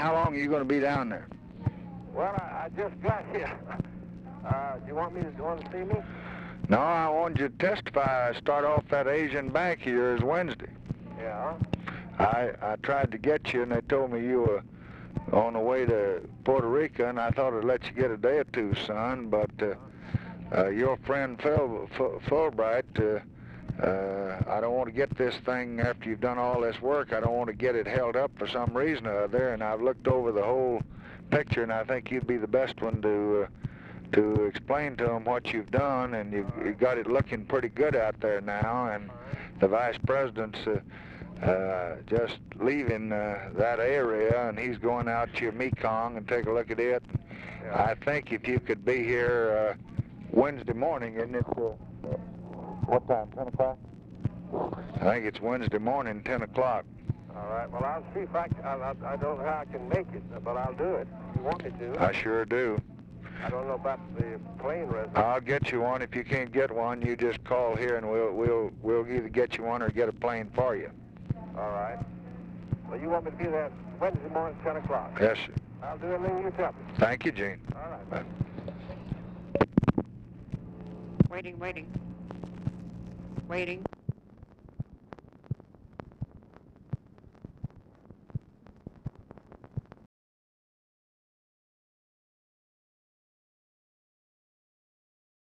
How long are you going to be down there? Well, I just got here. Do you want to see me? No, I wanted you to testify. Start off that Asian bank of yours Wednesday. Yeah. I tried to get you, and they told me you were on the way to Puerto Rico, and I thought I'd let you get a day or two, son. But your friend Fulbright, I don't want to get this thing after you've done all this work. I don't want to get it held up for some reason or other. And I've looked over the whole picture, and I think you'd be the best one to explain to them what you've done, and you've got it looking pretty good out there now. And the vice president's just leaving that area, and he's going out to your Mekong and take a look at it. Yeah. I think if you could be here Wednesday morning, isn't it? What time, 10 o'clock? I think it's Wednesday morning, 10 o'clock. All right. Well, I'll see if I don't know how I can make it, but I'll do it if you want me to. I sure do. I don't know about the plane reservation. I'll get you one. If you can't get one, you just call here, and we'll either get you one or get a plane for you. All right. Well, you want me to be there Wednesday morning, 10 o'clock? Yes, sir. I'll do everything you tell me. Thank you, Gene. All right. Bye. Waiting.